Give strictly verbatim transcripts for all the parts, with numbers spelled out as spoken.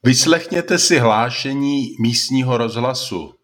Vyslechněte si hlášení místního rozhlasu.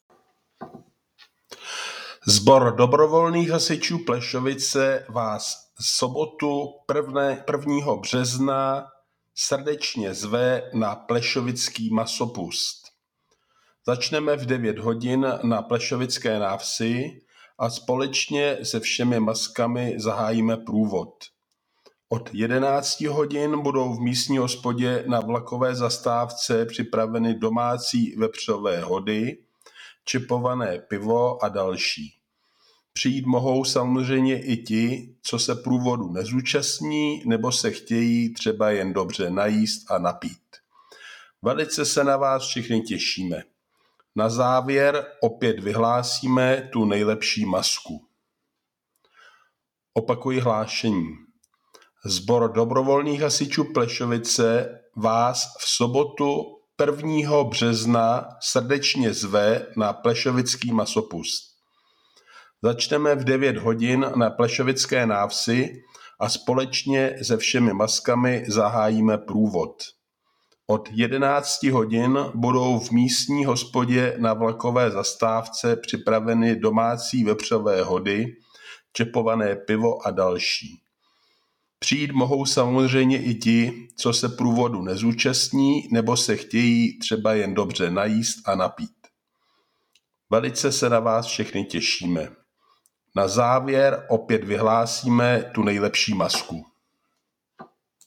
Sbor dobrovolných hasičů Plešovice vás v sobotu prvního března srdečně zve na plešovický masopust. Začneme v devět hodin na Plešovické návsi a společně se všemi maskami zahájíme průvod. Od jedenácti hodin budou v místní hospodě na vlakové zastávce připraveny domácí vepřové hody, čepované pivo a další. Přijít mohou samozřejmě i ti, co se průvodu nezúčastní nebo se chtějí třeba jen dobře najíst a napít. Velice se na vás všichni těšíme. Na závěr opět vyhlásíme tu nejlepší masku. Opakuji hlášení. Sbor dobrovolných hasičů Plešovice vás v sobotu prvního března srdečně zve na plešovický masopust. Začneme v devět hodin na Plešovické návsi a společně se všemi maskami zahájíme průvod. Od jedenácti hodin budou v místní hospodě na vlakové zastávce připraveny domácí vepřové hody, čepované pivo a další. Přijít mohou samozřejmě i ti, co se průvodu nezúčastní nebo se chtějí třeba jen dobře najíst a napít. Velice se na vás všechny těšíme. Na závěr opět vyhlásíme tu nejlepší masku.